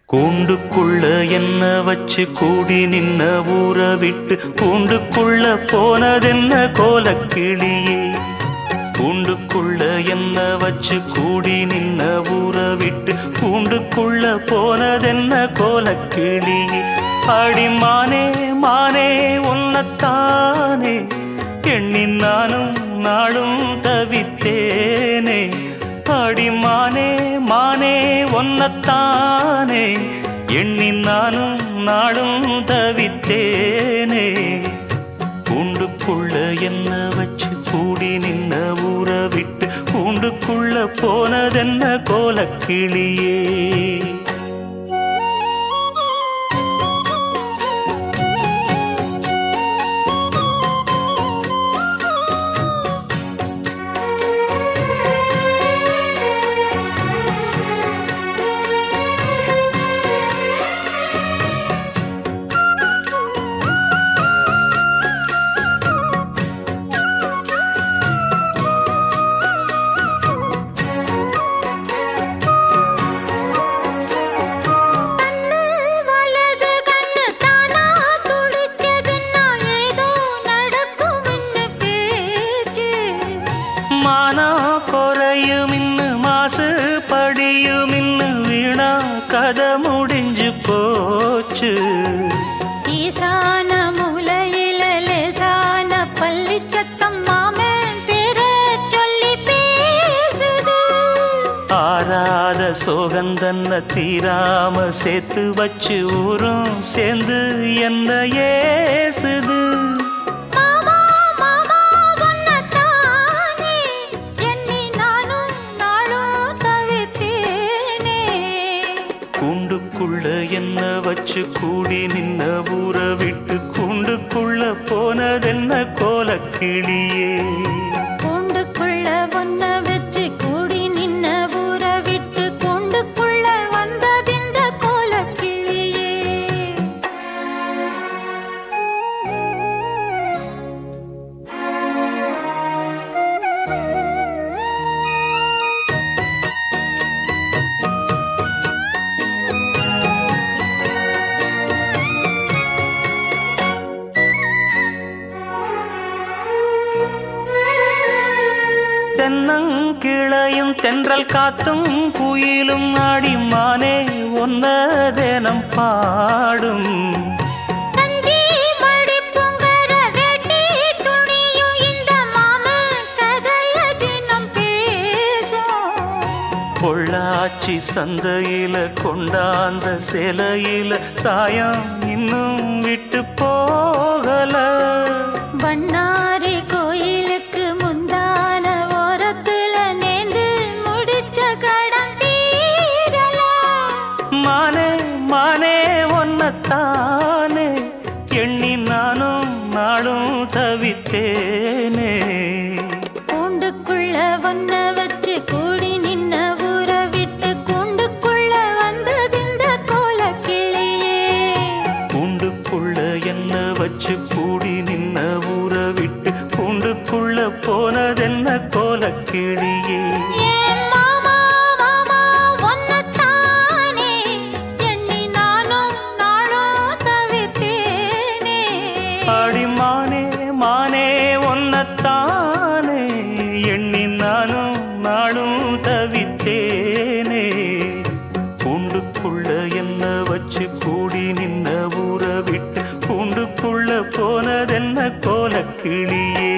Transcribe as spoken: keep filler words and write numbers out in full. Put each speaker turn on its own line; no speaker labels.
கூண்டுக்குள்ள என்ன வச்சு கூடி நின்ன ஊற விட்டு கூண்டுக்குள்ள போனதென்ன கோலக்கிளியே. கூண்டுக்குள்ள என்ன வச்சு கூடி நின்ன ஊற விட்டு கூண்டுக்குள்ள போனதென்ன கோலக்கிளியே. அடி மானே மானே உன்னத்தானே எண்ணி நானும் நாளும் தவித்தேனே. அடி மானே மானே ஒன்னத்தானே எண்ணி நானும் நாளும் தவித்தேனே. கூண்டுக்குள்ள என்ன வச்சு கூடி நின்ன ஊற விட்டு கூண்டுக்குள்ள போனதென்ன கோலக்கிளியே. மானா குறையும் இன்னு மாசு படியும் இன்னு வீணா கதை முடிஞ்சு போச்சு.
ஈசான மூலையில லேசான பள்ளி சத்தம் மாமன் பேர சொல்லி பேசுது.
ஆறாத சோகந்தன்ன தீராம சேர்த்து வச்சு ஊரும் சேர்ந்து என்ன ஏசுது. கூண்டுக்குள்ள என்ன வச்சு கூடி நின்ன ஊற விட்டு கூண்டுக்குள்ள போனதென்ன கோலக்கிளியே.
கூண்டுக்குள்ள ஒன்ன வச்சு கூடி நின்ன ஊற விட்டு கூண்டுக்குள்ள வந்ததிந்த கோலக்கிளியே. தென்னங்கிளையும் தென்றல் காத்தும் குயிலும் ஆடி மானே ஒன்னதேனம் பாடும். தஞ்சி மடி பொங்கர வேட்டி துணியும் இந்த மாமன் கதைய தினம் பேசும்.
பொள்ளாச்சி சந்தையில கொண்டாந்த சேலையில சாயம் இன்னும் விட்டு போகல.
பண்ணாரி கோயிலுக்கு முந்தான ஓரத்துல நேந்து முடிச்ச கடன் தீரல.
மானே மானே ஒன்னத்தானே எண்ணி நானும் நாளும் தவித்தேனே.
கூண்டுக்குள்ள ஒன்ன வச்சு கூடி நின்ன ஊற விட்டு கூண்டுக்குள்ள வந்ததிந்த கோலக்கிளியே.
கூண்டுக்குள்ள என்ன வச்சு கூடி நின்ன ஊற விட்டு கூண்டுக்குள்ள போனதென்ன கோலக்கிளியே.
ஏன் மாமா மாமா ஒன்னத்தானே எண்ணி நானும் நாளும் தவித்தேனே.
அடி மானே மானே ஒன்னத்தானே எண்ணி நானும் நாளும் தவித்தேனே. கூண்டுக்குள்ள என்ன வச்சு கூடி நின்ன ஊற விட்டு கூண்டுக்குள்ள போனதென்ன கோலக்கிளியே.